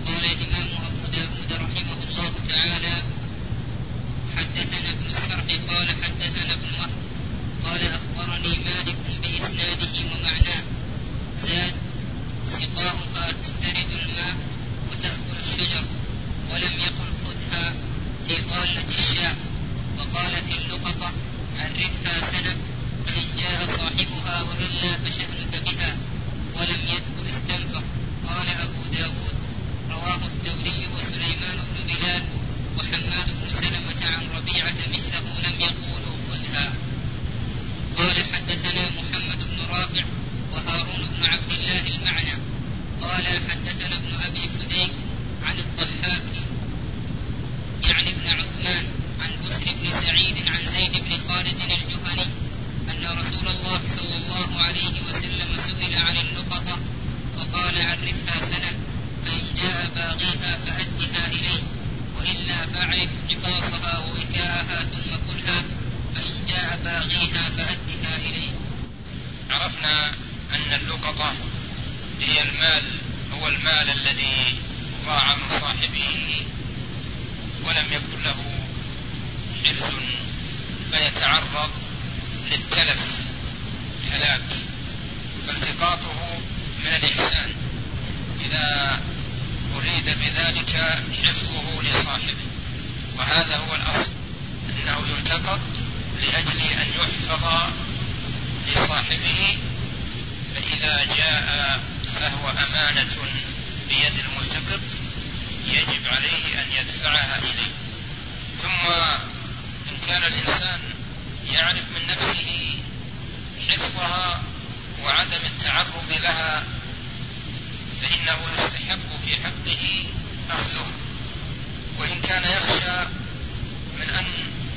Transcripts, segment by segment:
قال الإمام أبو داود رحمه الله تعالى: حدثنا ابن السرح قال حدثنا ابن وهب قال أخبرني مالك بإسناده ومعناه زاد: سقاؤها تسترد الماء وتأكل الشجر، ولم يقل خذها في ضالة الشاة. وقال في اللقطة: عرفها سنة، فإن جاء صاحبها وإلا فشأنك بها، ولم يدخل استنفق. قال أبو داود: رواه الثوري وسليمان بن بلال وحماد بن سلمة عن ربيعة مثله، لم يقولوا خذها. قال حدثنا محمد بن رافع وهارون بن عبد الله المعنى. قال حدثنا ابن أبي فديك عن الضحاك يعني ابن عثمان عن بسر بن سعيد عن زيد بن خالد الجهني أن رسول الله صلى الله عليه وسلم سئل عن اللقطة فقال: عرفها سنة، فإن جاء باغيها فأدها إليه، وإلا فاعرف عفاصها ووكاءها ثم كلها، فإن جاء باغيها فأدها إليه. عرفنا أن اللقطة هي هو المال الذي ضاع من صاحبه ولم يكن له حرز فيتعرض للتلف هلاك، فالتقاطه من الإحسان إذا أريد بذلك حفظه لصاحبه. وهذا هو الأصل، أنه يلتقط لأجل أن يحفظ لصاحبه، فإذا جاء فهو أمانة بيد الملتقط يجب عليه أن يدفعها إليه. ثم إن كان الإنسان يعرف من نفسه حفظها وعدم التعرض لها فإنه يستحب في حقه أخذها، وإن كان يخشى من أن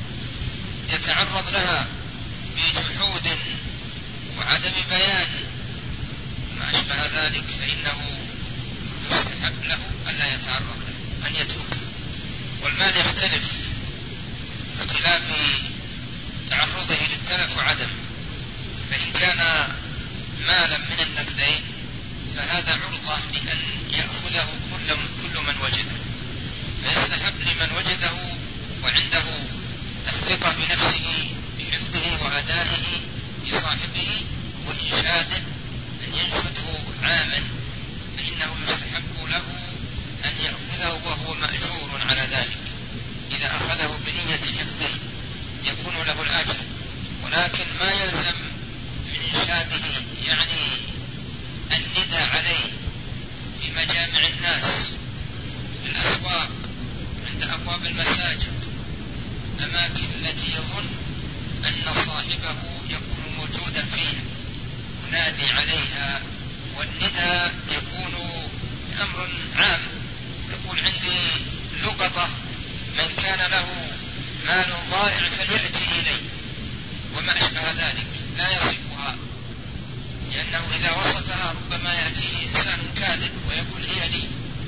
يتعرض لها بجحود وعدم بيان ما أشبه ذلك فإنه يستحب له ألا يتعرض له، أن يتركه. والمال يختلف باختلاف تعرضه للتلف وعدم، فإن كان مالا من النقدين فهذا عرضة لأن يأخذه كل من وجده، فيستحب لمن وجده وعنده الثقة بنفسه بحفظه وأدائه لصاحبه وإنشاده أن ينشده عاما، فإنه يستحب له أن يأخذه وهو مأجور على ذلك. إذا أخذه بنية حفظه يكون له الأجر، ولكن ما يلزم من إنشاده يعني الندى عليه في مجامع الناس، في الأسواق، عند أبواب المساجد، الأماكن التي يظن أن صاحبه يكون موجودا فيها، ينادي عليها. والندى يكون أمر عام، يقول: عندي لقطة، من كان له مال ضائع فليأتي إلي، وما أشبه ذلك، لا يصفها، لأنه إذا وصفها ربما يأتيه إنسان كاذب ويقول هي لي،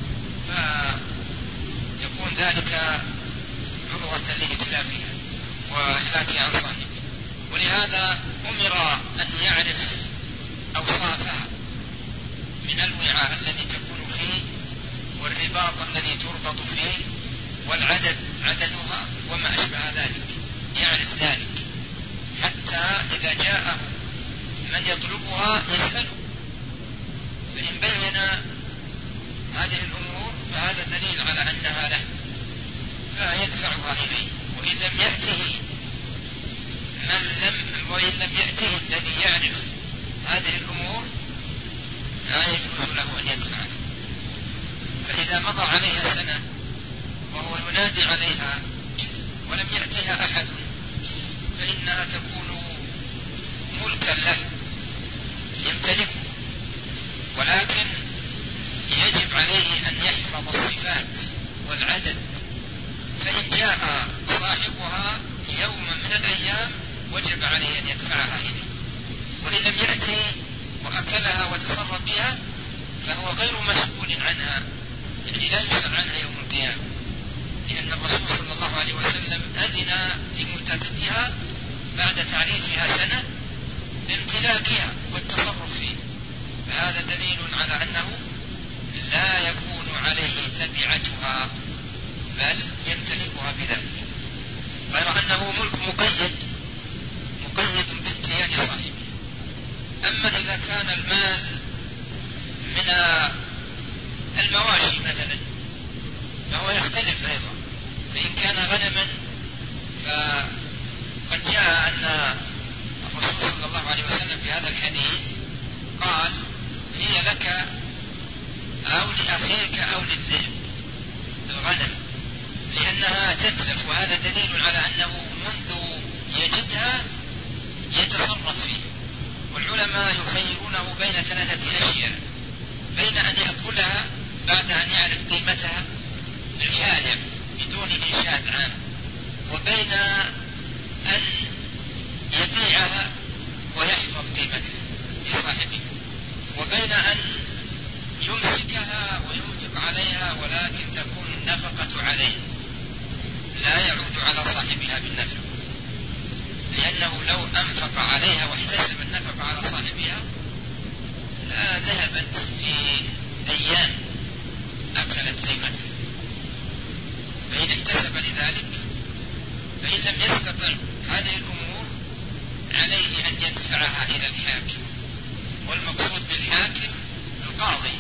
فيكون ذلك عرضة لإتلافها وإهلاكها عن صاحبه. ولهذا أمر أن يعرف أوصافها من الوعاء الذي تكون فيه، والرباط الذي تربط فيه، عددها وما أشبه ذلك، يعرف ذلك حتى إذا جاءه من يطلبها يسأله، فإن بين هذه الأمور فهذا دليل على أنها له فيدفعها إليه. وإن لم يأته الذي يعرف هذه الأمور لا يجوز له أن يدفعها. فإذا مضى عليها سنة وهو ينادي عليها ولم يأتها أحد فإنها تكون ملكا له يمتلكه، ولكن يجب عليه أن يحفظ الصفات والعدد، فإن جاء صاحبها يوما من الأيام وجب عليه أن يدفعها إليه، وإن لم يأتي وأكلها وتصرف بها فهو غير مسؤول عنها، يعني لا يسأل عنها يوم القيامة، لأن الرسول صلى الله عليه وسلم أذن لملتقطها بعد تعريفها سنة بامتلاكها والتصرف فيه، فهذا دليل على أنه لا يكون عليه تبعتها، بل يمتلكها بذلك، غير أنه ملك مقيد بامتيان صاحبه. أما إذا كان المال من المواشي مثلا فهو يختلف أيضا. فإن كان غنما فقد جاء أن الرسول صلى الله عليه وسلم في هذا الحديث قال: هي لك أو لأخيك أو للذئب، الغنم، لأنها تتلف، وهذا دليل على أنه منذ يجدها يتصرف فيه. والعلماء يخيرونه بين ثلاثة أشياء: بين أن يأكلها بعد أن يعرف قيمتها بالحال بدون إنشاد عام، وبين أن يبيعها ويحفظ قيمتها لصاحبه، وبين أن يمسكها وينفق عليها ولكن تكون النفقة عليه لا يعود على صاحبها بالنفع، لأنه لو أنفق عليها واحتسب النفقة على صاحبها لا ذهبت في أيام أكلت قيمتها. فإن احتسب لذلك، فإن لم يستطع هذه الأمور عليه أن يدفعها إلى الحاكم. والمقصود بالحاكم القاضي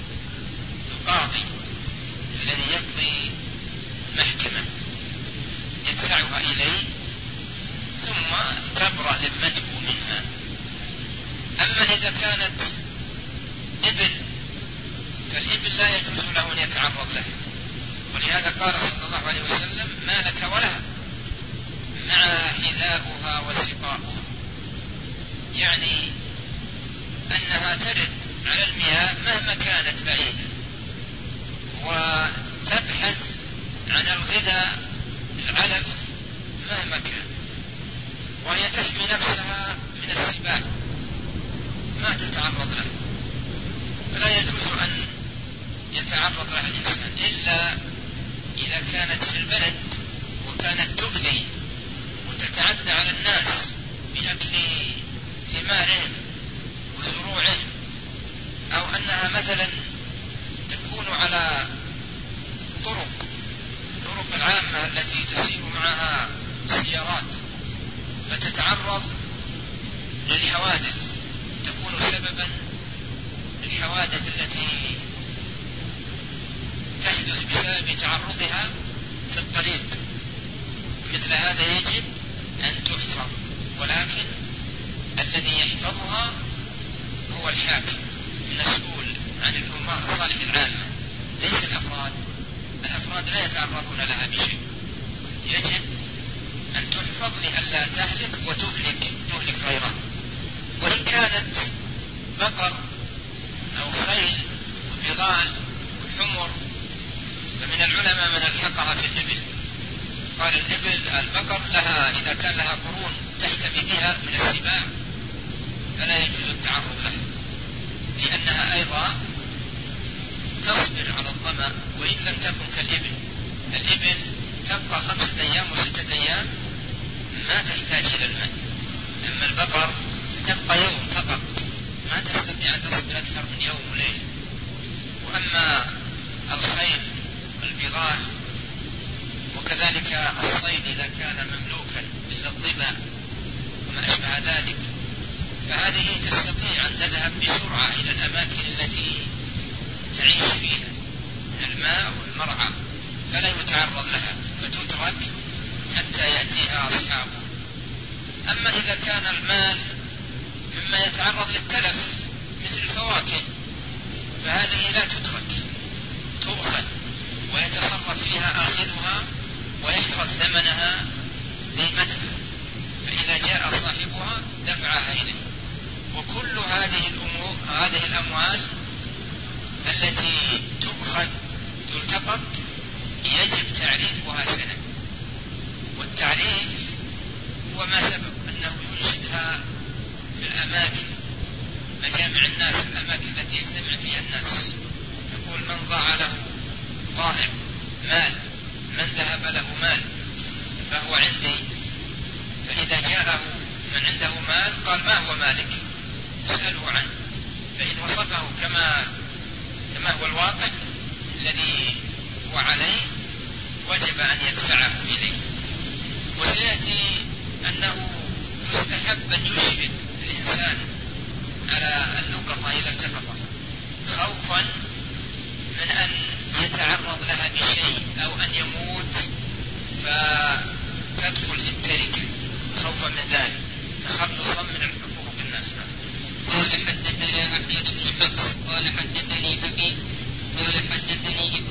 الذي يقضي محكمة، يدفعها إليه ثم تبرأ ذمته منها. أما إذا كانت إبل فالإبل لا يجوز له أن يتعرض لها، ولهذا قال صلى الله عليه وسلم: ما لك ولها مع حذاؤها وسقاؤها، يعني أنها ترد على المياه مهما كانت بعيدة، وتبحث عن الغذاء العلف مهما كان، وهي تحمي نفسها من السباع ما تتعرض له. فلا يجوز أن يتعرض لها الإنسان إلا إذا كانت في البلد وكانت تؤذي وتتعدى على الناس بأكل ثمارهم وزروعهم، أو أنها مثلا تكون على طرق العامة التي تسير معها السيارات فتتعرض للحوادث، تكون سببا للحوادث التي تحدث بسبب تعرضها في الطريق. مثل هذا يجب أن تحفظ، ولكن الذي يحفظها هو الحاكم المسؤول عن الأمة الصالح العامة، ليس الأفراد لا يتعرضون لها بشيء. يجب أن تحفظ لئلا تهلك وتهلك غيرها. وإن كانت بقر أو خيل وبغال وحمر فمن العلماء من ألحقها في الإبل. قال البقر لها إذا كان لها قرون تحتمي بها من السباع فلا يجوز التعرض لها، لأنها أيضا تصبر على الظمأ وإن لم تكن كالإبل. الإبل تبقى 5 أيام و6 أيام ما تحتاج إلى الماء، أما البقر تبقى يوم فقط ما تستطيع أن تصبر أكثر من يوم وليلة. وأما الخيل والبغال وكذلك الصيد إذا كان مملوكا مثل الظباء وما أشبه ذلك فهذه تستطيع أن تذهب بسرعة إلى الأماكن التي تعيش فيها من الماء والمرعى، فلا يتعرض لها فتترك حتى يأتيها أصحابه. أما إذا كان المال مما يتعرض للتلف مثل الفواكه فهذه لا تترك، تؤخذ ويتصرف فيها آخذها ويحفظ ثمنها قيمتها، فإذا جاء صاحبها دفعها إليه. وكل هذه الأموال التي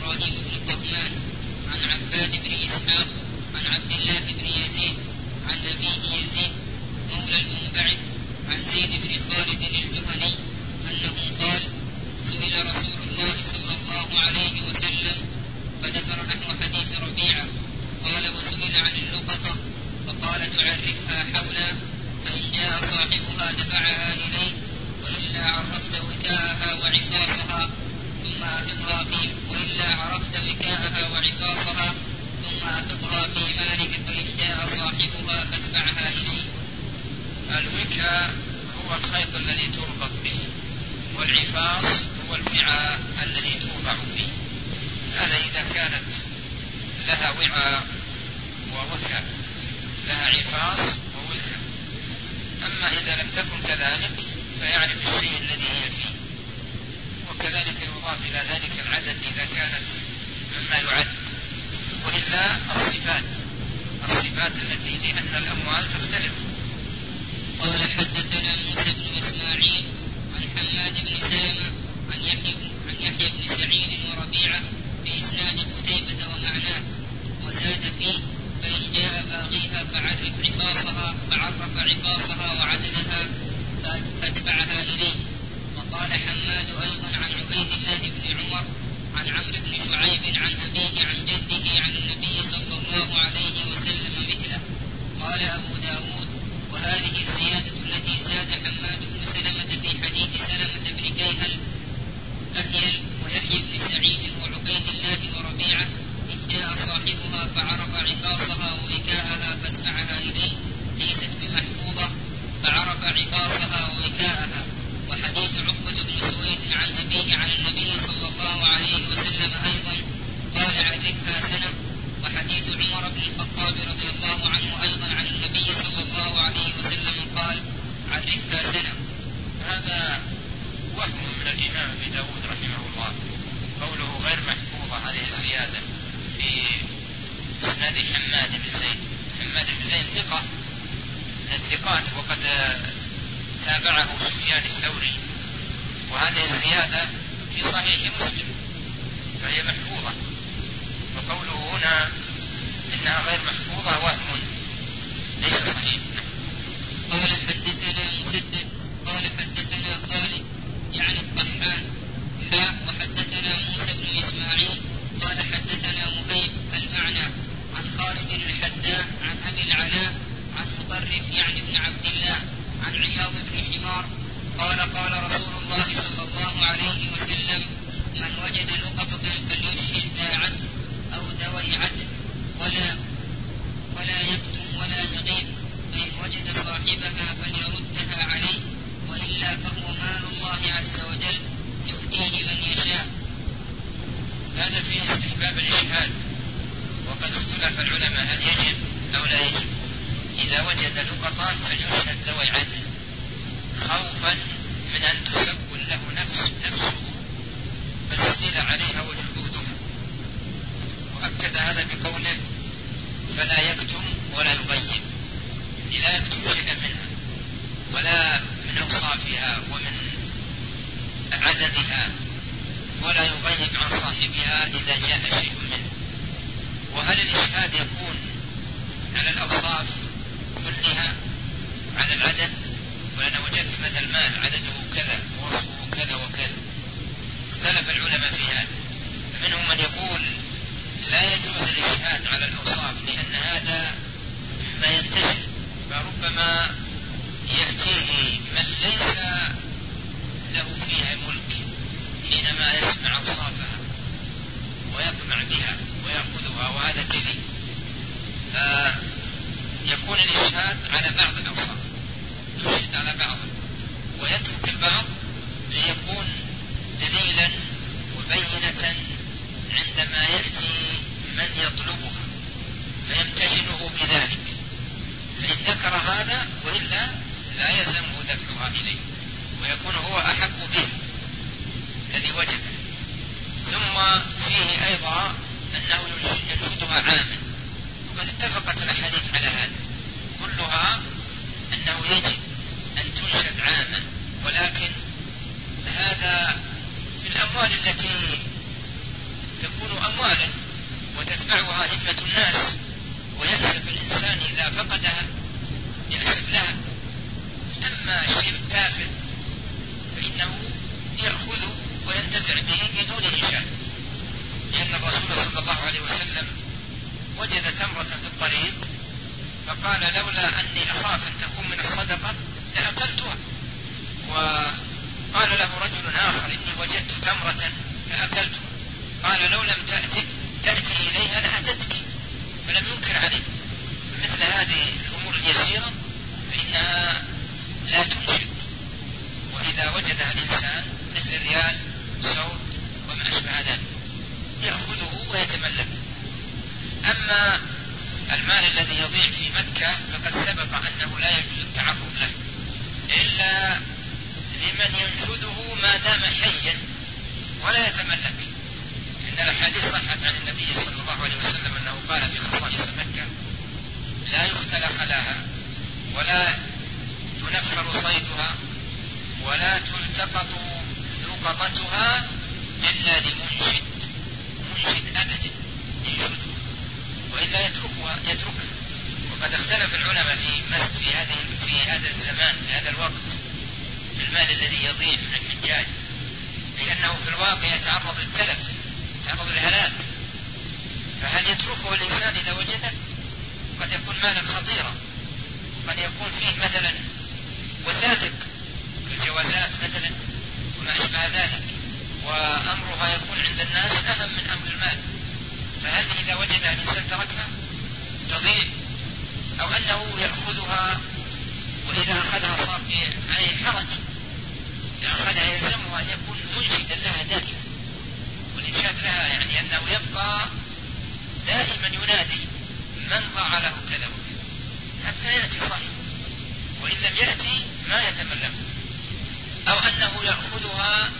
إبراهيم بن طهمان عن عباد بن إسحاق عن عبد الله بن يزيد عن أبيه يزيد مولى المنبعث عن زيد بن خالد الجهني أنه قال: سئل رسول الله صلى الله عليه وسلم فذكر نحو حديث ربيعة قال: وسئل عن اللقطة فقال: تعرفها حولا فإن جاء صاحبها دفعها إليه وإلا عرفت وكاءها وعفاصها ثم أفضها في مالك فإن جاء صاحبها فادفعها إليه. الوكاء هو الخيط الذي تربط به، والعفاص هو الوعاء الذي توضع فيه. هذا إذا كانت لها وعاء ووكاء، لها عفاص ووكاء. أما إذا لم تكن كذلك فيعرف الشيء الذي هي فيه، وكذلك يضاف إلى ذلك العدد إذا كانت مما يعد، وإلا الصفات التي لأن الأموال تختلف. قال: حدثنا موسى بن إسماعيل عن حماد بن سلمة عن يحيى بن سعيد وربيعة بإسناد قتيبة ومعناه، وزاد فيه: فإن جاء باغيها فعرف عفاصها وعددها فادفعها إليه. وقال حماد أيضا عن عبيد الله بن عمر عن عمرو بن شعيب عن أبيه عن جده عن النبي صلى الله عليه وسلم مثله. قال أبو داود: وهذه الزيادة التي زاد حماد بن سلمة في حديث سلمة بن كهيل ويحيى بن سعيد وعبيد الله وربيعة: إن جاء صاحبها فعرف عفاصها ووكاءها فادفعها إليه، ليست بمحفوظة، فعرف عفاصها ووكاءها. وحديث عقبة بن سويد عن أبيه عن النبي صلى الله عليه وسلم أيضا قال: عرفها سنة. وحديث عمر بن الخطاب رضي الله عنه أيضا عن النبي صلى الله عليه وسلم قال: عرفها سنة. هذا وهم من الإمام أبي داود رحمه الله، قوله غير محفوظة، هذه الزيادة في إسناد حماد بن زيد. حماد بن زيد ثقة من الثقات، وقد تابعه سفيان الثوري، وهذه الزيادة في صحيح مسلم فهي محفوظة. وقوله هنا إنها غير محفوظة وهم ليس صحيح. قال: حدثنا مسدد قال: حدثنا خالد يعني الطحان وحدثنا موسى بن إسماعيل قال: حدثنا مهيب المعنى عن خالد الحداء عن أبي العلاء عن مطرف يعني بن عبد الله عن عياض بن حمار قال: قال رسول الله صلى الله عليه وسلم: من وجد لقطة فليشهد ذا عدل أو ذوي عدل ولا يكتم ولا يغيب، فإن وجد صاحبها فليردها عليه، وإلا فهو مال الله عز وجل يؤتيه من يشاء. هذا فيه استحباب الإشهاد، وقد اختلف العلماء هل يجب أو لا يجب. إذا وجد لقطة فليشهد ذوي عدل، خوفا من أن تسول له نفسه فاستيل عليها وجهوده. وأكد هذا بقوله: فلا يكتم ولا يغيب، لا يكتم شيئا منها ولا من أوصافها ومن عددها، ولا يغيب عن صاحبها إذا جاء شيء منه. وهل الإشهاد يكون على الأوصاف كلها، على العدد؟ ولأنا وجدت مثل المال عدده كذا ووصفه كذا وكذا. اختلف العلماء في هذا، فمنهم من يقول لا يجوز الإشهاد على الأوصاف لأن هذا مما ينتشر، فربما يأتيه من ليس له فيها ملك حينما يسمع أوصافها ويطمع بها ويأخذها، وهذا كذب. يكون الإشهاد على بعض الأوصاف، يشهد على بعض ويترك البعض ليكون دليلا وبينة عندما يأتي من يطلبها فيمتحنه بذلك، فإن ذكر هذا وإلا لا يلزمه دفعها إليه، ويكون هو أحق به الذي وجده. ثم فيه أيضا أنه ينشدها عاما، وقد اتفقت الأحاديث على هذا كلها أنه يجب أن تنشد عاما، ولكن هذا في الأموال التي تكون تتبعها همة الناس ويأسف الإنسان إذا فقدها، يأسف لها. أما الشيء التافه فإنه يأخذ وينتفع به بدون إنشاء، لأن الرسول صلى الله عليه وسلم وجد تمرة في الطريق فقال لولا أني أخاف أن تكون من الصدقة لأكلتها. وقال له رجل آخر إني وجدت تمرة فأكلتها، قال لو لم تأتي إليها لأتتك، فلم ينكر عليه. مثل هذه الأمور اليسيرة فإنها لا تنشد، وإذا وجدها الإنسان مثل الريال سود وما أشبه ذلك يأخذه ويتملك. أما المال الذي يضيع في مكة فقد سبق أنه لا يجوز التعرض له إلا لمن ينشده ما دام حيا ولا يتملك. إن الأحاديث صحت عن النبي صلى الله عليه وسلم أنه قال في خصائص مكة لا يختل خلاها ولا ينفر صيدها ولا تلتقط لقطتها إلا لمنشد، منشد أبدا ينشده، وإلا يتركها. وقد اختلف العلماء في هذا الزمان، في هذا الوقت، في المال الذي يضيع من الحجاج، لأنه في الواقع يتعرض للتلف، يتعرض للهلاك. فهل يتركه الإنسان إذا وجده؟ قد يكون مالا خطيرا، قد يكون فيه مثلا وثائق كالجوازات مثلا وما أشبه ذلك، وأمرها يكون عند الناس أهم من أمر المال. فهل إذا وجدها الإنسان تركها تضيع، أو أنه يأخذها وإذا أخذها صار عليه حرج، إذا أخذها يلزمه أن يكون منشدا لها دائما، والإنشاد لها يعني أنه يبقى دائما ينادي من ضاع له كذا وكذا حتى يأتي صاحبه، وإن لم يأتي ما يتملك. أو أنه يأخذها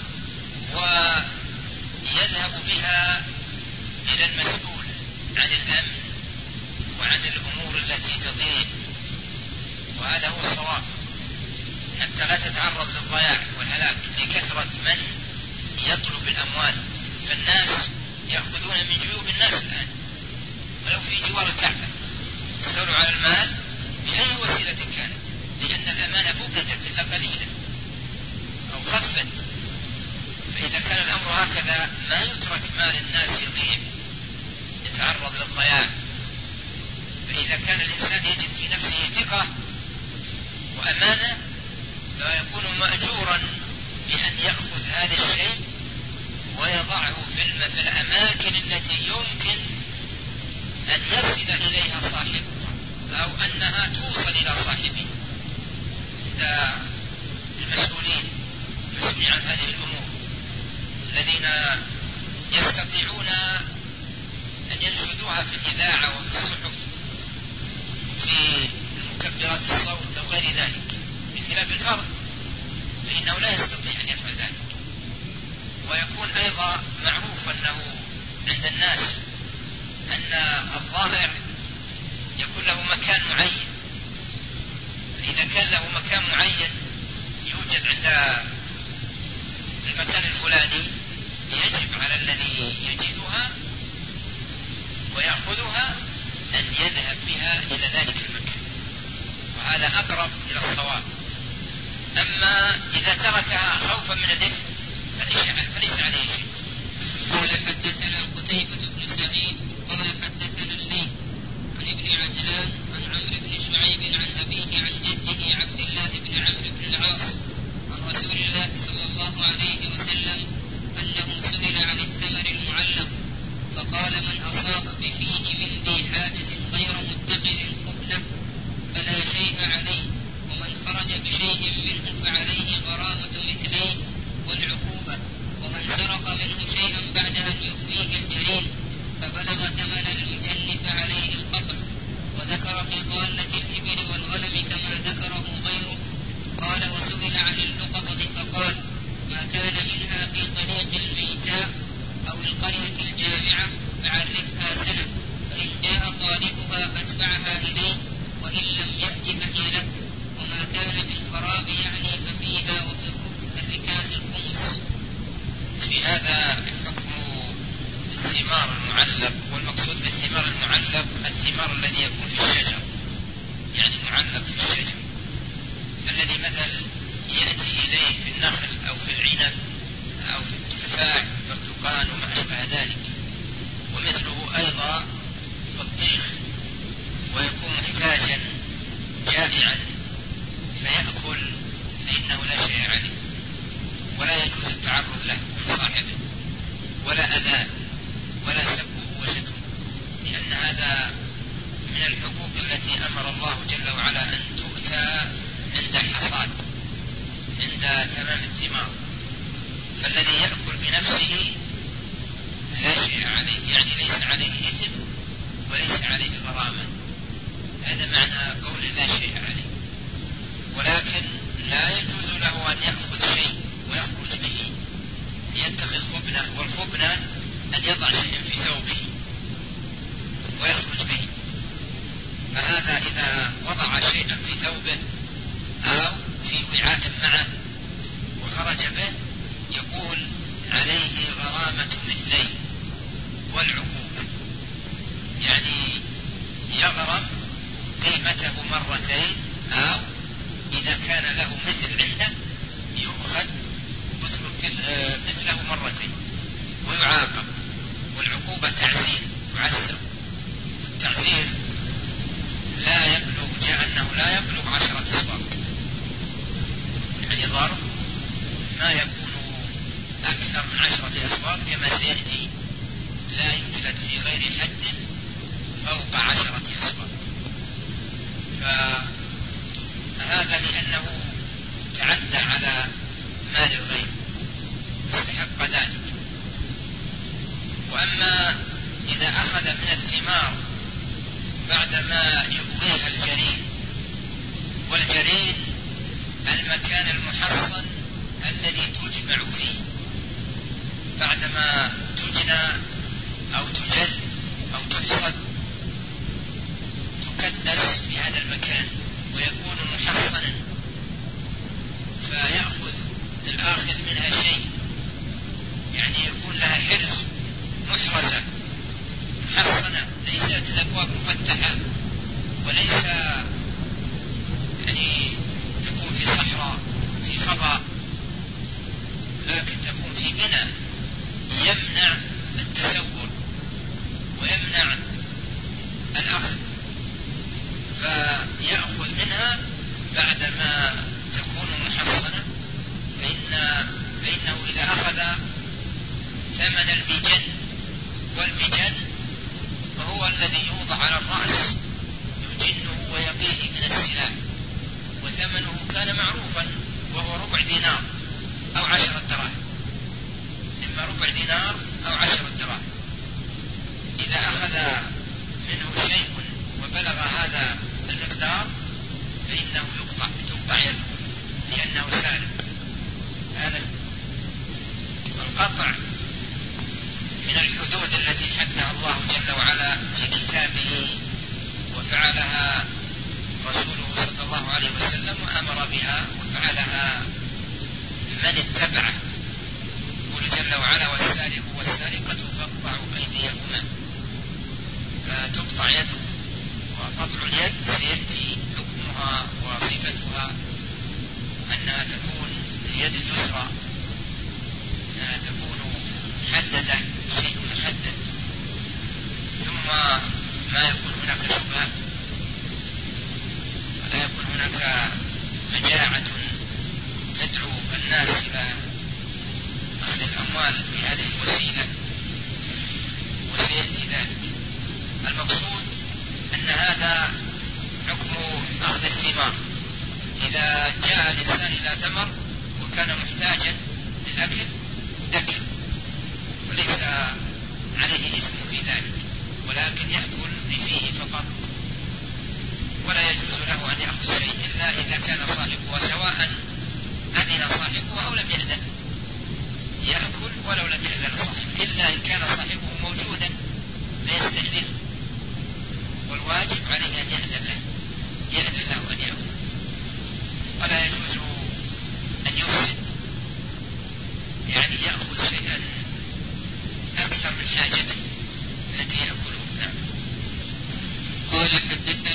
ويذهب بها إلى المسؤول عن الأمن وعن الأمور التي تضيع، وهذا هو الصواب، حتى لا تتعرض للضياع والهلاك لكثرة من يطلب الأموال. فالناس يأخذون من جيوب الناس الآن، ولو في جوار الكعبة استولوا على المال بأي وسيلة كانت، لأن الأمانة فقدت إلا قليلا أو خفت. فإذا كان الأمر هكذا ما يترك مال الناس يضيع يتعرض للضياع. فإذا كان الإنسان يجد في نفسه ثقة وأمانة فيكون مأجورا بأن يأخذ هذا الشيء ويضعه في الأماكن التي يمكن أن يصل إليها صاحبها أو أنها توصل إلى صاحبه. المسؤولين عن هذه الأمور الذين يستطيعون أن ينشدوها في الإذاعة وفي الصحف في مكبرات الصوت أو غير ذلك، بخلاف الفرد فإنه لا يستطيع أن يفعل ذلك. ويكون أيضا معروف أنه عند الناس أن الضائع يكون له مكان معين، فإذا كان له مكان معين يوجد عند المكان الفلاني يجب على الذي يجدها ويأخذها أن يذهب بها إلى ذلك المكان، وهذا أقرب إلى الصواب. أما إذا تركها خوفا من الإثم فليس عليه شيء. قال حدثنا قتيبة بن سعيد قال حدثنا الليث عن ابن عجلان عن عمرو بن شعيب عن أبيه عن جده عبد الله بن عمرو بن العاص عن رسول الله صلى الله عليه وسلم أنه سئل عن الثمر المعلق فقال من أصاب بفيه من ذي حاجة غير متخذ خبنة فلا شيء عليه، ومن خرج بشيء منه فعليه غرامة مثليه والعقوبة، ومن سرق منه شيئا بعد أن يكويه الجرين فبلغ ثمن المجن فعليه القطع. وذكر في ضالة الإبل والغنم كما ذكره غيره. قال وسئل عن اللقطة فقال ما كان منها في طريق الميتاء أو القرية الجامعة فعرفها سنة، فإن جاء طالبها فادفعها إليه وإن لم يأت فهي لك، وما كان في الخراب يعني ففيها وفي الركاز الخمس. في هذا حكم الثمار المعلق، والمقصود بالثمار الثمر المعلق الثمار الذي يكون في الشجر، يعني معلق في الشجر، فالذي مثل يأتي إليه في النخل أو في العنب أو في التفاح والبرتقال وما أشبه ذلك. ومثله أيضا البطيخ، ويكون محتاجا جائعا فيأكل، فإنه لا شيء عليه، ولا يجوز التعرض له من صاحبه ولا أذاه ولا سبه وشتمه، لأن هذا من الحقوق التي أمر الله جل وعلا أن تؤتى عند الحصاد، عند تمام الثمار. فالذي يأكل بنفسه لا شيء عليه، يعني ليس عليه إثم وليس عليه غرامة. هذا معنى قول لا شيء عليه. ولكن لا يجوز له أن يأخذ شيء ويخرج به ليتخذ خبنة، والخبنة أن يضع شيء في ثوبه ويخرج به. فهذا إذا وضع شيئا في ثوبه أو في وعاء معه وخرج به يقول عليه غرامة مثلين والعقوبة، يعني يغرم قيمته مرتين، أو إذا كان له مثل عنده يؤخذ مثله مرتين ويعاقب. والعقوبة تعزير، يعزر. التعزير لا يبلغ، جاء أنه لا يبلغ 10 أصوات، يعني ضرب ما يكون أكثر من 10 أصوات كما سيأتي، لا يوجد في غير حد فوق 10 أصوات. فهذا لأنه تعدى على مال الغير استحق ذلك. وأما إذا أخذ من الثمار بعدما يبغيها الجرين، والجرين المكان المحصن الذي تجمع فيه، بعدما تجنى أو تجل أو تحصد تكدس في هذا المكان ويكون محصنا، فيأخذ الآخذ منها شيء، يعني يكون لها حرز محرزة محصنة، ليست الأبواب مفتحة، وليس يعني تكون في صحراء في فضاء، لكن تكون في بناء يمنع التسول ويمنع الأخذ. فيأخذ منها بعدما تكون محصنة، فإنه إذا أخذ ثمن البيجن، والبيجن وهو الذي يوضع على الرأس يجنه ويقيه من السلاح، وثمنه كان معروفا وهو 4 دينار أو 10 دراهم، إما 4 دينار أو 10 دراهم. إذا أخذ منه شيء وبلغ هذا المقدار فإنه تقطع يده لأنه سالم. هذا القطع من الحدود التي حدها الله جل وعلا في كتابه، وفعلها رسوله صلى الله عليه وسلم وأمر بها، وفعلها من اتبعه. يقول جل وعلا والسارق والسارقة فاقطعوا أيديهما، فتقطع يده. وقطع اليد سيأتي حكمها وصفتها أنها تكون اليد اليسرى، أنها تكون محددة، شيء محدد، ثم ما يكون هناك شبهة ولا يكون هناك مجاعة تدعو الناس إلى أخذ الأموال بهذه الوسيلة، وسيأتي ذلك. المقصود أن هذا حكم أخذ الثمار. إذا جاء الإنسان إلى ثمر وكان محتاجا للأكل أكل، وليس عليه إثم في ذلك، ولكن يأكل بفيه فقط، ولا يجوز له أن يأخذ شيء إلا إذا كان صاحبه، سواء أذن صاحبه أو لم يأذن، يأكل ولو لم يأذن صاحبه، إلا إن كان صاحبه موجودا فيستأذن، والواجب عليه أن يأذن له أن يأكل. ولا يجوز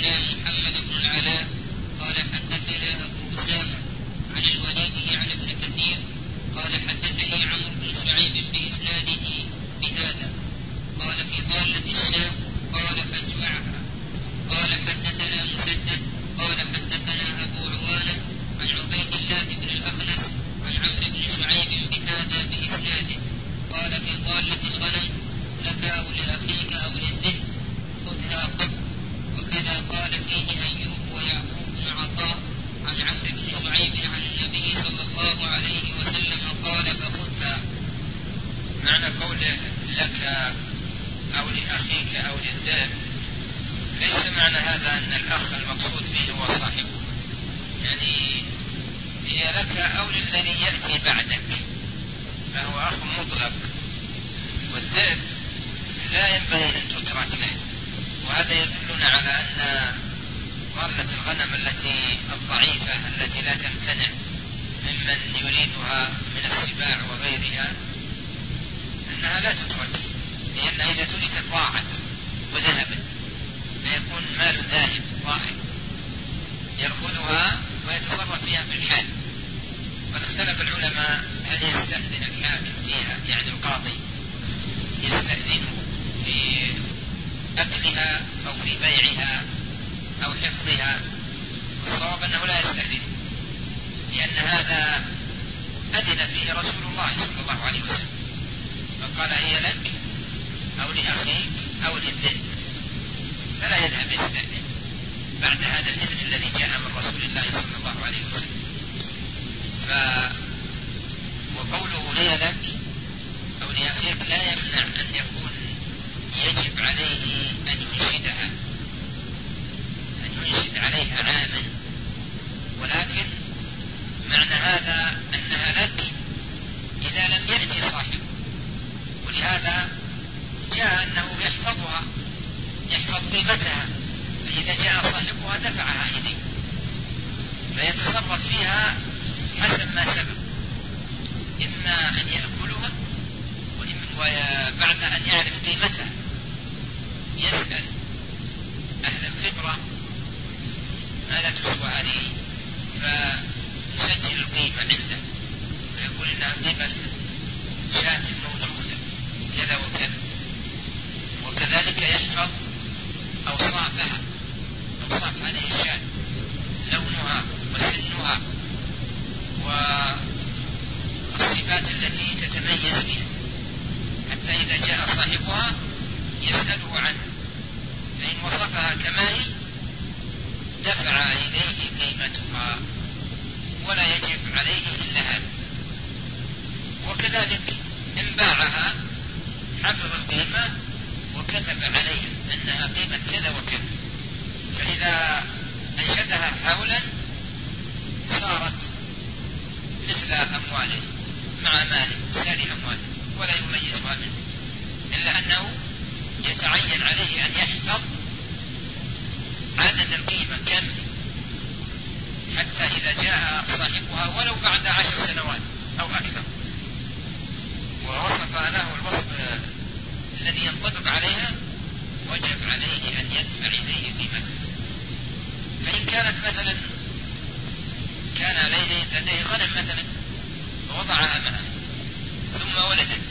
حدثنا محمد بن العلاء قال حدثنا أبو أسامة عن الوليد يعني بن كثير قال حدثني عمرو بن شعيب بإسناده بهذا قال في ضالة الشاة قال فاجمعها. قال حدثنا مسدد قال حدثنا أبو عوانة عن عبيد الله بن الأخنس عن عمرو بن شعيب بهذا بإسناده قال في ضالة الغنم لك أو لأخيك أو للذئب خذها قط. وكذا قال فيه أيوب ويعقوب بن عطاء عن عمرو بن شعيب عن النبي صلى الله عليه وسلم قال فخذها. معنى قوله لك أو لأخيك أو للذئب ليس معنى هذا أن الأخ المقصود به هو صاحبه، يعني هي لك أو للذي يأتي بعدك فهو أخ مطلق، والذئب لا ينبغي أن تترك له. وهذا يدلنا على أن ضالة الغنم الضعيفة التي لا تمتنع ممن يريدها من السباع وغيرها أنها لا تترك، لأنها إذا تركت ضاعت وذهبت فيكون مال ذاهب ضائع يأخذها ويتصرف فيها في الحال. قد اختلف العلماء هل يستأذن الحاكم فيها، يعني القاضي يستأذنه في أكلها أو في بيعها أو حفظها. والصواب أنه لا يستأذن، لأن هذا أذن فيه رسول الله صلى الله عليه وسلم فقال هي لك أو لأخيك أو للذئب، فلا يذهب يستأذن بعد هذا الإذن الذي جاء من رسول الله صلى الله عليه وسلم. وقوله هي لك أو لأخيك لا يمنع أن يكون يجب عليه أن ينشد عليها عاما، ولكن معنى هذا أنها لك إذا لم يأتي صاحبه. ولهذا جاء أنه يحفظ قيمتها، فإذا جاء صاحبها دفعها إليه فيتصرف فيها حسب ما سبق، إما أن يأكلها وبعد أن يعرف قيمتها يسأل أهل الخبرة ماذا تسوى هذه فيسجل القيمة عنده ويقول إنها قيمة شاة موجودة كذا وكذا. وكذلك يحفظ أوصاف هذه الشاة، لونها وسنها والصفات التي تتميز بها، حتى إذا جاء صاحبها يسأله عنها، فإن وصفها كما هي دفع إليه قيمتها ولا يجب عليه إلا هذا. وكذلك إن باعها حفظ القيمة وكتب عليها أنها قيمة كذا وكذا، فإذا أنشدها حولا صارت مثل أمواله مع ماله ساري أمواله ولا يميزها منه، إلا أنه يتعين عليه أن يحفظ عدد القيمة كم، حتى إذا جاء صاحبها ولو بعد 10 سنوات أو أكثر ووصف له الوصف الذي ينطبق عليها وجب عليه أن يدفع إليه قيمتها. فإن كانت مثلا كان لديه غنم مثلا ووضعها معه ثم ولدت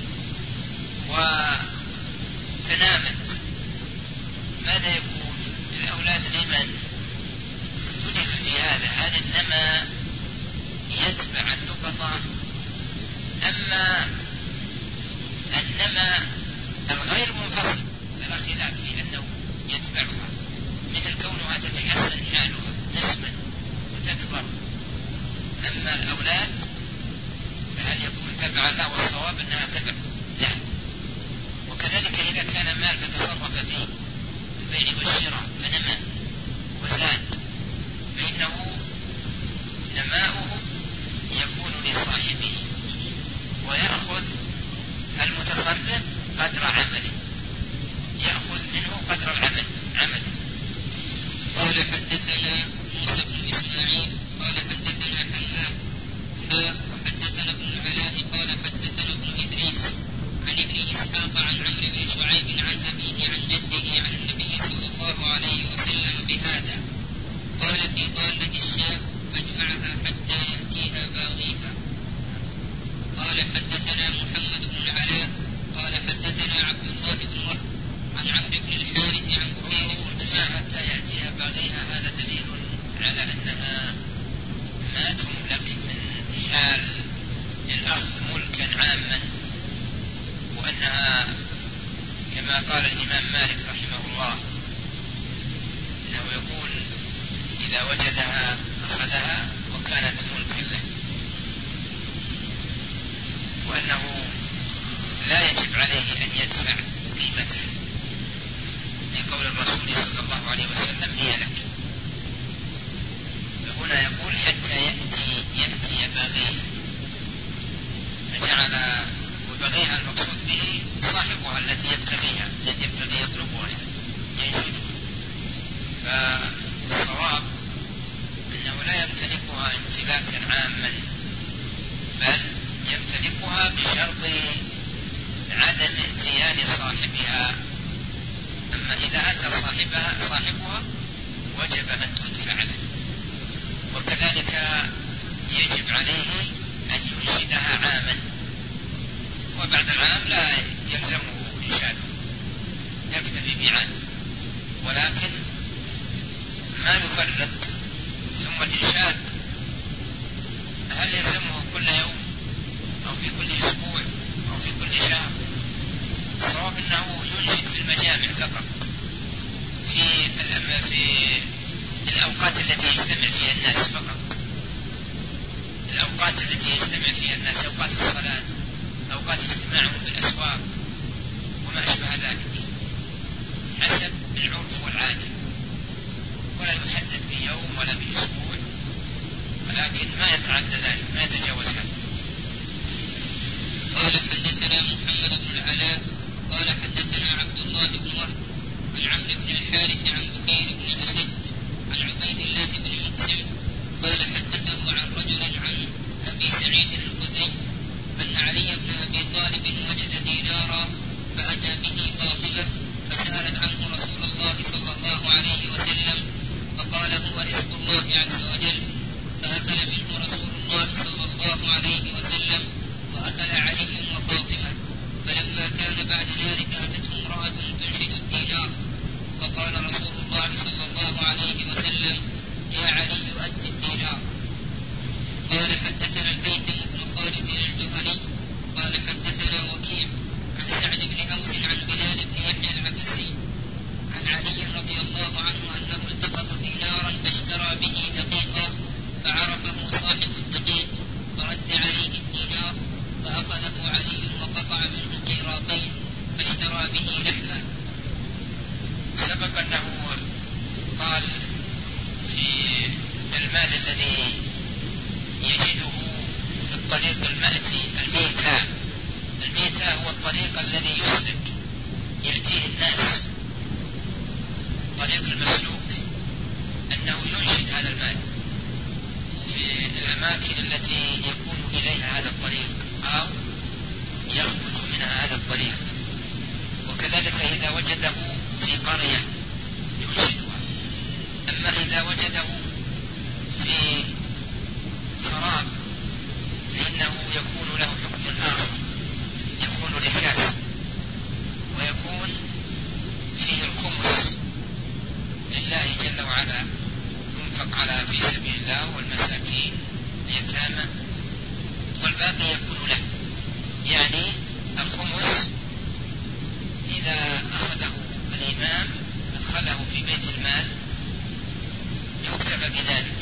وتنامت، ماذا يكون الأولاد لمن؟ اختلف في هذا، هل النمى يتبع اللقطة أما النمى الغير منفصل فلا خلاف في أنه يتبعها، مثل كونها تتحسن حالها تسمن وتكبر. أما الأولاد فهل يكون تبعا له؟ والصواب أنها تبع له. وكذلك إذا كان مال فتصرف فيه البيع والشراء فنمى وزاد فإنه نماؤه يكون لصاحبه ويأخذ المتصرف قدر عمله، يأخذ منه قدر العمل. قال حدثنا موسى بن إسماعيل قال حدثنا حماد وحدثنا ابن العلاء قال حدثنا ابن إدريس عن ابن إسحاق عن عمرو بن شعيب عن أبيه عن جده عن النبي صلى الله عليه وسلم بهذا. قال في ضالة الشاب فاجمعها حتى يأتيها باغيها. قال حدثنا محمد بن العلاء قال حدثنا عبد الله بن وهب عن عمرو بن الحارث عن بكير حتى يأتيها باغيها. هذا دليل على أنها ما تملك من حال الأخذ ملكا عاما، وأنها كما قال الإمام مالك رحمه الله أنه يقول إذا وجدها أخذها وكانت ملكا له، وأنه لا يجب عليه أن يدفع قيمتها لقول الرسول صلى الله عليه وسلم هي لك. فهنا يقول حتى يأتي باغيها، فجعل وبغيها المقصود به صاحبها الذي يبتغيها، الذي يبتغي يطلبها ينشدها. فالصواب أنه لا يمتلكها امتلاكا عاما، بل يمتلكها بشرط عدم اتيان صاحبها. أما إذا أتى صاحبها وجب أن تدفع له، وكذلك يجب عليه أن ينشدها عاما، وبعد العام لا يلزمه إنشاده، يكتفي بعام، ولكن ما يفرط. ثم الإنشاد هل يلزمه كل يوم أو في كل أسبوع أو في كل شهر؟ الصواب أنه ينشد في المجامع فقط، في الأوقات التي يجتمع فيها الناس فقط، الأوقات التي يجتمع فيها الناس، أوقات الصلاة، أوقات اجتماعهم في الأسواق وما أشبه ذلك، حسب العرف والعادة، ولا يحدد بيوم ولا بأسبوع، ولكن ما يتعدى ذلك، ما يتجاوز هذا. قال حدثنا محمد بن العلاء قال حدثنا عبد الله بن وهب عن عمرو بن الحارث عن بكير بن الأسد عن عبيد الله بن مقسم قال حدثه عن رجل عن أبي سعيد الخدري أن علي بن أبي طالب وجد دينارا فأتى به فاطمة فسألت عنه رسول الله صلى الله عليه وسلم فقال هو رزق الله عز وجل، فأكل منه رسول الله صلى الله عليه وسلم وأكل علي وفاطمة. فلما كان بعد ذلك أتته امرأة تنشد الدينار فقال رسول الله صلى الله عليه وسلم يا علي أد الدينار. قال حدثنا الهيثم بن خالد الجهني قال حدثنا وكيع عن سعد بن أوس عن بلال بن يحيى العبسي عن علي رضي الله عنه أنه التقط دينارا فاشترى به دقيقا فعرفه صاحب الدقيق فرد عليه الدينار فأخذه علي وقطع منه قيراطين فاشترى به لحما. سبق أنه قال في المال الذي يجده في الطريق المأتي الميتة هو الطريق الذي يسلك يأتيه الناس، طريق المسلوك، أنه ينشد هذا المال في الأماكن التي يكون إليها هذا الطريق أو يخرج منها هذا الطريق. وكذلك إذا وجده في قرية ينشدها. أما إذا وجده في خراب فإنه يكون له حكم آخر، يكون ركاز ويكون فيه الخمس لله جل وعلا ينفق على في سبيل الله والمساكين اليتامى، والباقي يكون له. يعني الخمس إذا أخذه الإمام أدخله في بيت المال يكتفى بذلك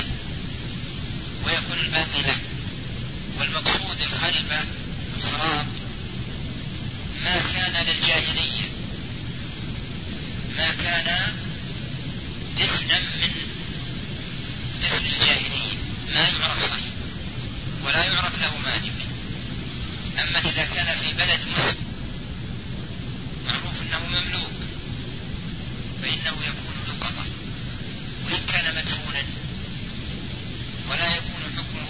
ويكون الباقي له. والمقصود الخربة الخراب ما كان للجاهلية، ما كان دفنا من دفن الجاهلية، ما يعرف صح ولا يعرف له مالك. أما إذا كان في بلد مسلم معروف أنه مملوك فإنه يكون لقطة وإن كان مدفونا، ولا يكون حكمه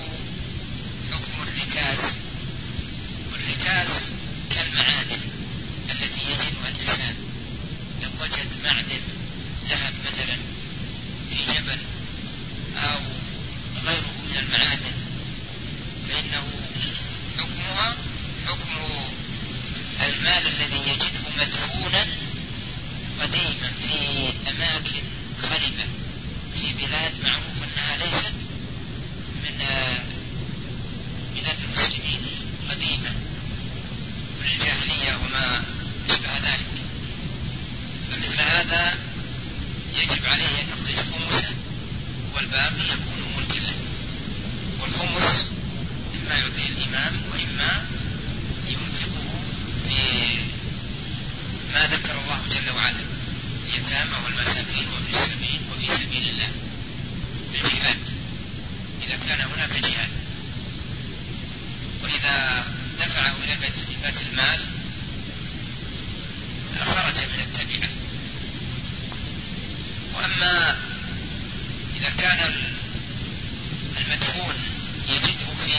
الركاز. والركاز كالمعادن التي يجدها أيها الإنسان لو وجد معدن ذهب مثلا في جبل أو غيره من المعادن فإنه حكمها حكم المال الذي يجده مدفونا قديما في أماكن خربة في بلاد معروف أنها ليست من بلاد المسلمين قديمة من الجاهلية وما أشبه ذلك، فمثل هذا يجب عليه أن يخرج خمسه والباقي يكون ملكا له. والخمس إما يعطيه الإمام وإما ينفقه في ما ذكر الله جل وعلا اليتامى والمساكين وابن السبيل وفي سبيل الله في الجهاد إذا كان هناك جهاد، وإذا دفعه إلى بيت المال خرج من التبعة. وأما إذا كان المدفون يجده في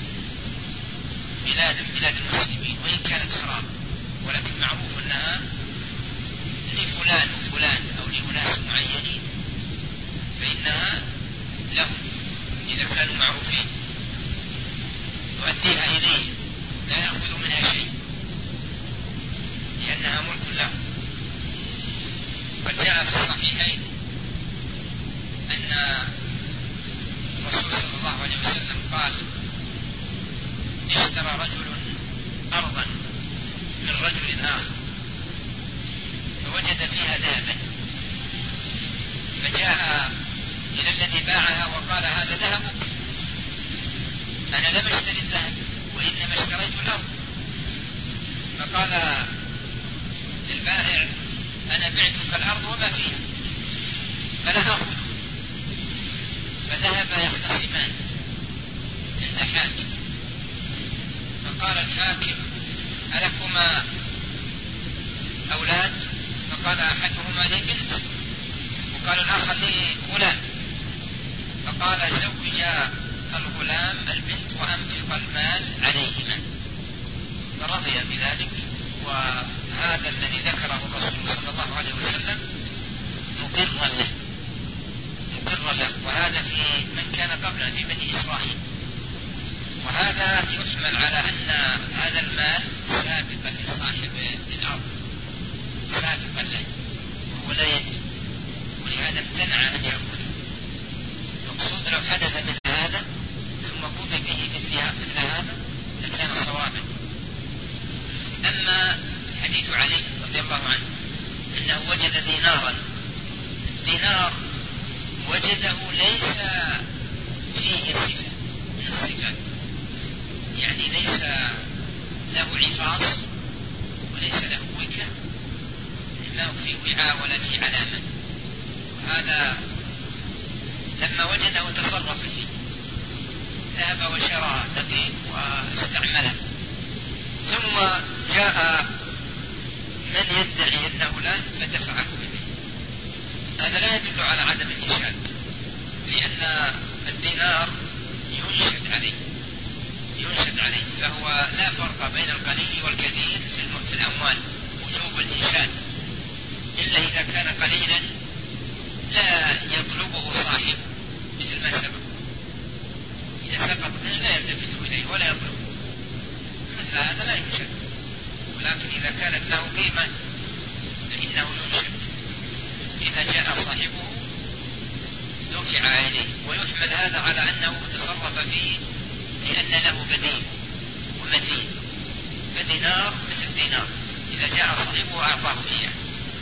بلاد المسلمين وإن كانت خراب ولكن معروف أنها لفلان وفلان أو لأناس معينين فإنها لهم إذا كانوا معروفين يؤديها إليه لا يأخذ منها شيء لأنها ملك له. قد جاء في الصحيحين أن الرسول صلى الله عليه وسلم قال اشترى رجل أرضا من رجل آخر فوجد فيها ذهبا فجاء إلى الذي باعها وقال هذا ذهبك، أنا لم اشتري الذهب وإنما اشتريت الأرض. فقال للبائع أنا بعتك الأرض وما فيها فلا أخذ. فذهب يختصمان عند حاكم فقال الحاكم ألكما أولاد؟ فقال أحدهما لي بنت وقال الآخر لي غلام. فقال زوج الغلام البنت وأنفق المال عليهما، فرضي بذلك. وهذا الذي ذكره الرسول صلى الله عليه وسلم مقرا له، وهذا في من كان قبلنا في بني إسرائيل. وهذا يحمل على أن هذا المال سابقا لصاحب الأرض سابقا له وهو لا يدري، ولهذا امتنع أن يأخذه. المقصود لو حدث مثل هذا ثم قضي به مثل هذا لكان صوابا. أما حديث علي رضي الله عنه أنه وجد دينارا، دينار وجده ليس فيه صفة من الصفات، يعني ليس له عفاص وليس له وكاء، ما هو في وعاء ولا في علامة. وهذا لما وجده تصرف فيه، ذهب وشرى دقيق واستعمله، ثم جاء من يدعي أنه له فدفعه به. هذا لا يدل على عدم الإنشاد، لأن الدينار ينشد عليه، فهو لا فرق بين القليل والكثير في الأموال، وجوب الإنشاد إلا إذا كان قليلا لا يطلبه صاحب مثل ما سبق، إذا سقط منه لا يلتفت إليه ولا يطلب، مثل هذا لا ينشد. ولكن إذا كانت له قيمة فإنه ينشد، إذا جاء صاحبه دفع إليه. ويحمل هذا على أنه تصرف فيه لأن له بديل ومثيل، فدينار مثل دينار إذا جاء صاحبه أعطاه إياه.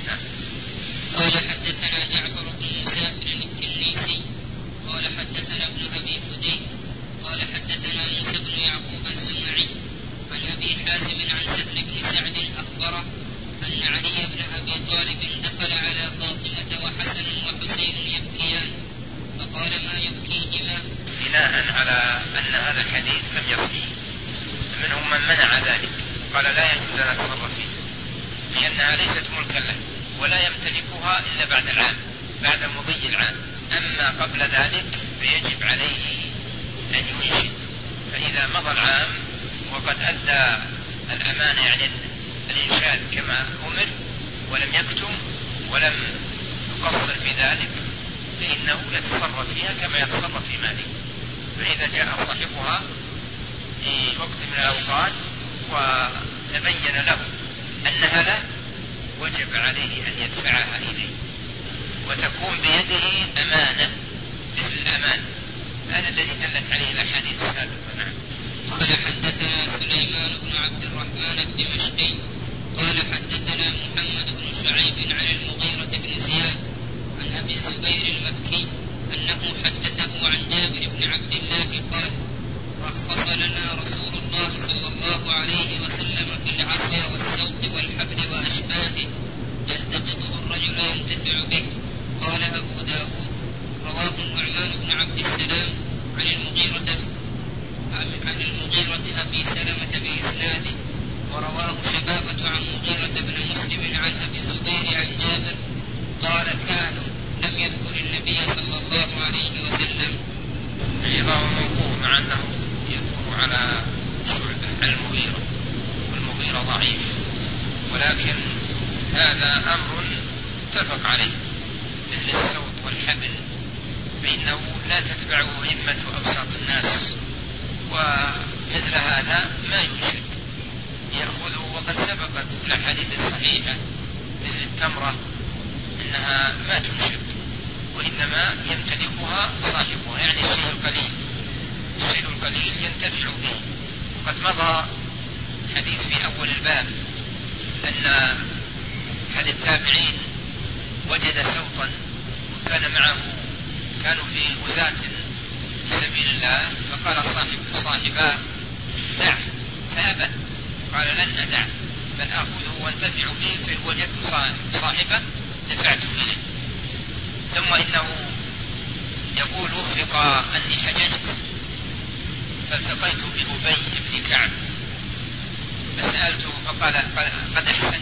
قال حدثنا جعفر بن مسافر التنيسي قال حدثنا ابن أبي فديك قال حدثنا موسى بن يعقوب الزمعي عن أبي حازم عن سهل بن سعد أخبره أن علي بن أبي طالب دخل على فاطمة وحسن وحسين يبكيان فقال ما يبكيهما؟ بناء على أن هذا الحديث لم يصح، منهم من منع ذلك قال لا يجوز أن يتصرف فيه لأنها ليست ملكا له ولا يمتلكها إلا بعد العام، بعد مضي العام. أما قبل ذلك فيجب عليه أن ينشد، فإذا مضى العام وقد أدى الأمانة يعني الإنشاد كما أمر ولم يكتم ولم يقصر في ذلك فإنه يتصرف فيها كما يتصرف في ماله. فإذا جاء صاحبها في وقت من الأوقات وتبين له أنها له وجب عليه أن يدفعها إليه وتكون بيده أمانة مثل الأمان. هذا الذي دلت عليه الأحاديث السابقة. نعم. قال حدثنا سليمان بن عبد الرحمن الدمشقي قال حدثنا محمد بن شعيب عن المغيرة بن زياد عن أبي الزبير المكي أنه حدثه عن جابر بن عبد الله قال رخص لنا رسول الله صلى الله عليه وسلم في العصا والسوط والحبل وأشباهه يلتقطه الرجل ينتفع به. قال أبو داود رواه النعمان بن عبد السلام عن المغيرة أبي سلمة بإسناده، ورواه شبابة عن مغيرة بن مسلم عن أبي الزبير عن جابر قال كانوا لم يذكر النبي صلى الله عليه وسلم. رواه موقوف مع أنه يذكر على شعبة عن المغيرة والمغيرة ضعيف، ولكن هذا أمر اتفق عليه مثل السوط والحبل فإنه لا تتبعه همة أبساط الناس، ومثل هذا ما ينشد يأخذه. وقد سبقت في الأحاديث الصحيحة مثل التمرة إنها ما تنشد وإنما يمتلكها صاحبها، يعني الشيء القليل ينتفع به. وقد مضى حديث في أول الباب أن أحد التابعين وجد سوطا وكان معه كانوا في غزاة في سبيل الله، فقال صاحباه دعه فأبى، قال لن أدعه بل أخذه وانتفع به، فإن وجدت صاحبه دفعت إليه. ثم إنه يقول وفق أني حججت فالتقيت بأبي بن كعب فسألته فقال قد أحسنت،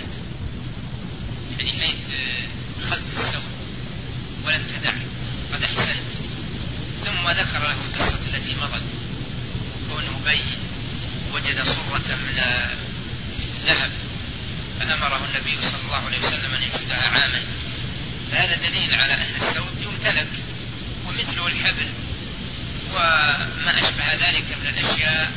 يعني حيث أخذت السوط ولم تدعه قد أحسنت. ثم ذكر له القصة التي مضت، كون أبي وجد صرة من ذهب فأمره النبي صلى الله عليه وسلم أن ينشدها عاما. فهذا دليل على أن السوط يمتلك ومثله الحبل وما أشبه ذلك من الأشياء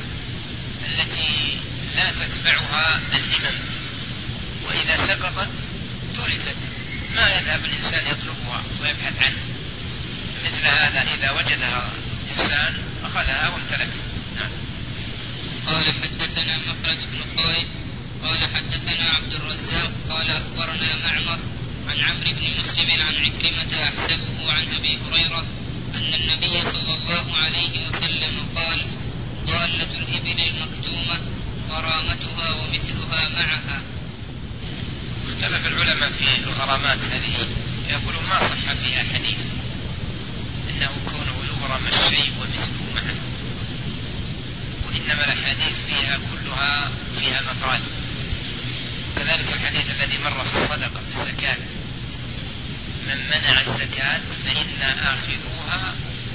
التي لا تتبعها الهمم، وإذا سقطت تركت ما يذهب الإنسان يطلبها ويبحث عنها. مثل هذا إذا وجدها الإنسان أخذها وامتلكها. نعم. قال حدثنا مخلد بن خالد قال حدثنا عبد الرزاق قال أخبرنا معمر عن عمرو بن مسلم عن عكرمة أحسبه عن أبي هريرة أن النبي صلى الله عليه وسلم قال ضالة الإبل المكتومة غرامتها ومثلها معها. اختلف العلماء في الغرامات هذه، يقولون ما صح فيها حديث إنه كونه يغرم الشيء ومثله معه، وإنما الحديث فيها كلها فيها مقال. كذلك الحديث الذي مر في الصدقة في الزكاة من منع الزكاة فإن آخذوها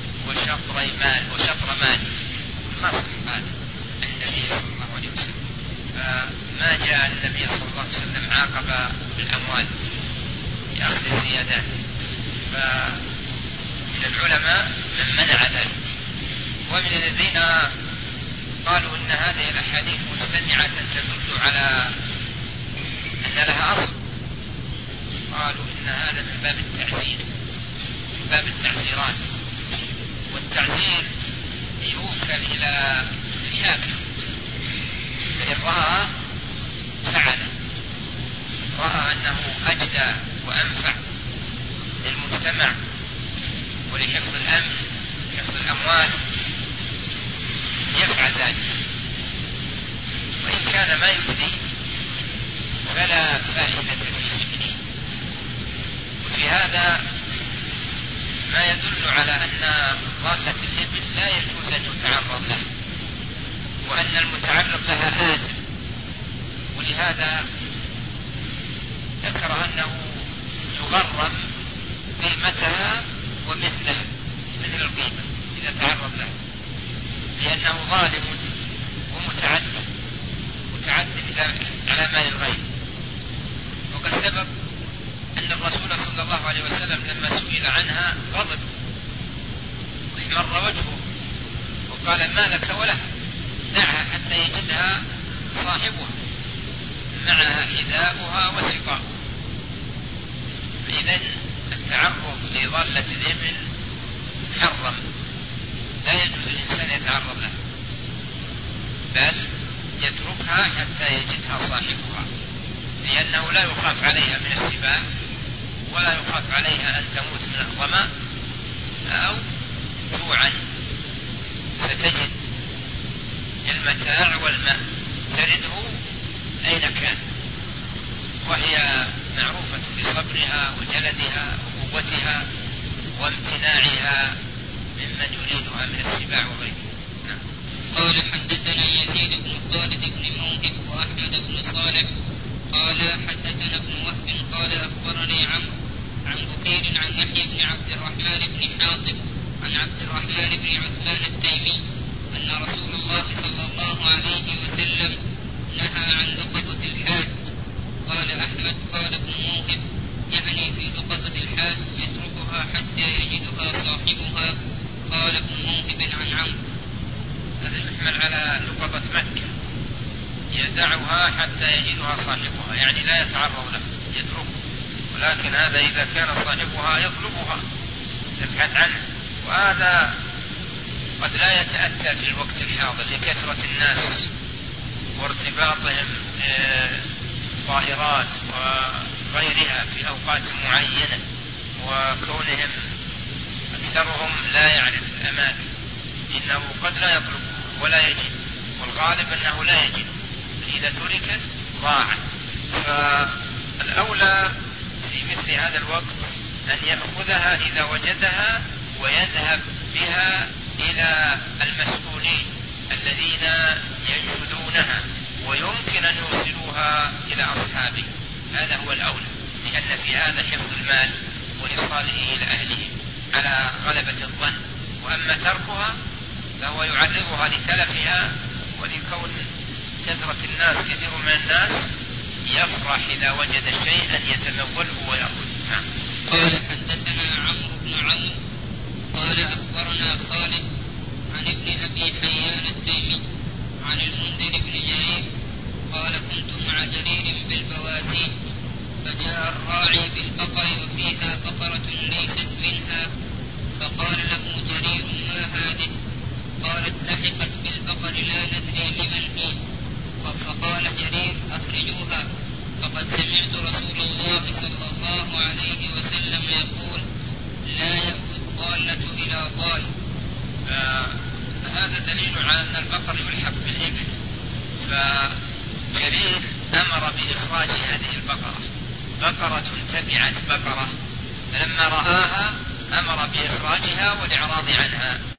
وشطر مال، ما صح هذا عن النبي صلى الله عليه وسلم. فما جاء النبي صلى الله عليه وسلم عاقب الأموال بأخذ الزيادات، فمن العلماء من منع ذلك. ومن الذين قالوا إن هذه الأحاديث مجتمعة تدل على أن لها أصل، قالوا إن هذا من باب التعزير، من باب التعزيرات، والتعزير يوكل إلى الحاكم، فإن رأى أنه أجدى وأنفع للمجتمع ولحفظ الأمن حفظ الأموال يفعل ذلك، وإن كان ما يفدي فلا فائدة في فعله. وفي هذا ما يدل على أن ضالة الإبل لا يجوز أن يتعرض لها، وأن المتعرض لها آثم، ولهذا ذكر أنه يغرم قيمتها ومثلها مثل القيمة إذا تعرض لها، لأنه ظالم ومتعدي على مال الغير. والسبب أن الرسول صلى الله عليه وسلم لما سئل عنها غضب واحمر وجهه وقال ما لك ولها، دعها حتى يجدها صاحبها معها حذاؤها وسقاؤها. فإذن التعرض لضالة الإبل محرم، لا يجوز الإنسان يتعرض لها، بل يتركها حتى يجدها صاحبها، لأنه لا يخاف عليها من السباع ولا يخاف عليها أن تموت من الظمأ أو جوعا. ستجد المتاع والماء ترده أين كان، وهي معروفة بصبرها وجلدها وقوتها وامتناعها ممن يريدها من السباع وغيره. قال حدثنا يزيد بن خالد بن موهب وأحمد بن صالح قال حدثنا ابن وهب قال أخبرني عن بكير عن يحيى بن عبد الرحمن بن حاطب عن عبد الرحمن بن عثمان التيمي أن رسول الله صلى الله عليه وسلم نهى عن لقطة الحاج. قال أحمد قال ابن موهب يعني في لقطة الحاج يتركها حتى يجدها صاحبها. قال ابن موهب عن عمرو. هذا يحمل على لقطة مكة، يدعها حتى يجدها صاحبها، يعني لا يتعرض له، يتركه. ولكن هذا إذا كان صاحبها يطلبها يبحث عنه، وهذا قد لا يتأتى في الوقت الحاضر لكثرة الناس وارتباطهم طائرات وغيرها في أوقات معينة، وكونهم أكثرهم لا يعرف الأماكن، إنه قد لا يطلب ولا يجد، والغالب أنه لا يجد، إذا تركت ضاعت. فالأولى في مثل هذا الوقت أن يأخذها إذا وجدها ويذهب بها إلى المسؤولين الذين ينشدونها ويمكن أن يوصلوها إلى أصحابه، هذا هو الأولى، لأن في هذا حفظ المال وإيصاله إلى أهله على غلبة الظن. وأما تركها فهو يعرضها لتلفها ولكون كثرة الناس، كثير من الناس يفرح إذا وجد شيئا يتنوله ويأخذ. قال حدثنا عمرو بن عون قال أخبرنا خالد عن ابن أبي حيان التيمي عن المنذر بن جرير قال كنت مع جرير بالبواسيل فجاء الراعي بالبقر وفيها بقرة ليست منها، فقال له جرير ما هذه؟ قالت لحقت بالبقر لا ندري لمن هي. فقال جرير أخرجوها فقد سمعت رسول الله صلى الله عليه وسلم يقول لا يأوي الضالة إلى ضال. فهذا دليل على أن البقر يلحق بالإبل، فجرير أمر بإخراج هذه البقرة، بقرة تبعت بقرة، فلما رآها أمر بإخراجها والإعراض عنها